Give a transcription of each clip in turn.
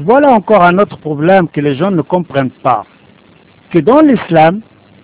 Voilà encore un autre problème que les gens ne comprennent pas. Que dans l'islam,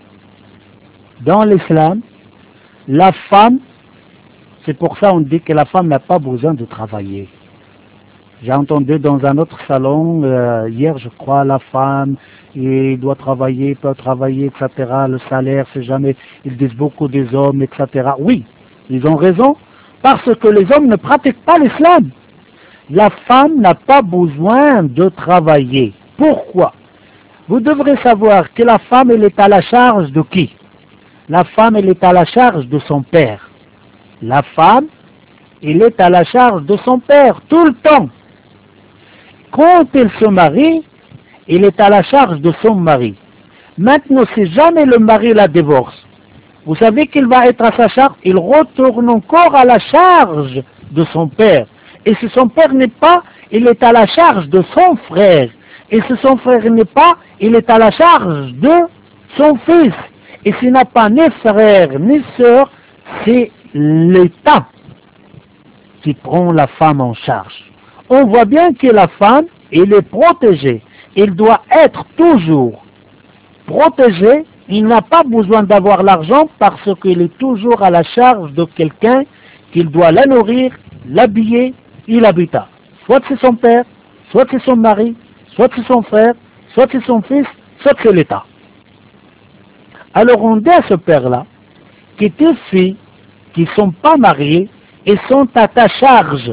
la femme, c'est pour ça on dit que la femme n'a pas besoin de travailler. J'ai entendu dans un autre salon, hier je crois, la femme, il doit travailler, peut travailler, etc. Le salaire, c'est jamais, ils disent beaucoup des hommes, etc. Oui, ils ont raison, parce que les hommes ne pratiquent pas l'islam. La femme n'a pas besoin de travailler. Pourquoi? Vous devrez savoir que la femme, elle est à la charge de qui? La femme, elle est à la charge de son père. La femme, elle est à la charge de son père tout le temps. Quand elle se marie, elle est à la charge de son mari. Maintenant, si jamais le mari la divorce, vous savez qu'il va être à sa charge, il retourne encore à la charge de son père. Et si son père n'est pas, il est à la charge de son frère. Et si son frère n'est pas, il est à la charge de son fils. Et s'il n'a pas ni frère ni sœur, c'est l'État qui prend la femme en charge. On voit bien que la femme, elle est protégée. Elle doit être toujours protégée. Il n'a pas besoin d'avoir l'argent parce qu'il est toujours à la charge de quelqu'un qu'il doit la nourrir, l'habiller et l'habiter. Soit c'est son père, soit c'est son mari, soit c'est son frère, soit c'est son fils, soit c'est l'État. Alors on dit à ce père-là que tes filles qui ne sont pas mariées et sont à ta charge,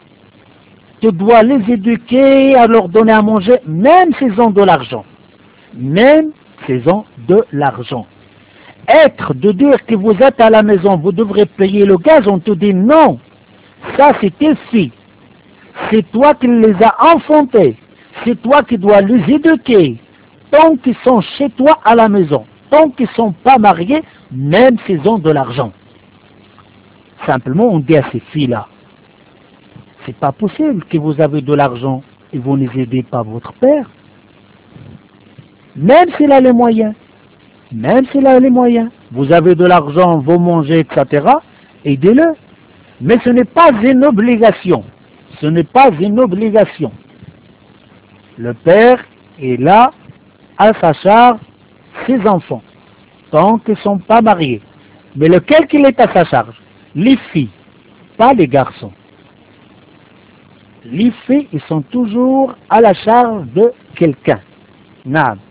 tu dois les éduquer, à leur donner à manger, même s'ils ont de l'argent. Même s'ils ont de l'argent. Être de dire que vous êtes à la maison, vous devrez payer le gaz, on te dit non. Ça c'est tes filles. C'est toi qui les as enfantées. C'est toi qui dois les éduquer. Tant qu'ils sont chez toi à la maison. Tant qu'ils ne sont pas mariés, même s'ils ont de l'argent. Simplement on dit à ces filles-là, c'est pas possible que vous avez de l'argent et vous ne les aidez pas votre père. Même s'il a les moyens. Même s'il a les moyens. Vous avez de l'argent, vous mangez, etc. Aidez-le. Mais ce n'est pas une obligation. Ce n'est pas une obligation. Le père est là, à sa charge, ses enfants, tant qu'ils ne sont pas mariés. Mais lequel qu'il est à sa charge? Les filles, pas les garçons. Les filles, ils sont toujours à la charge de quelqu'un. Non.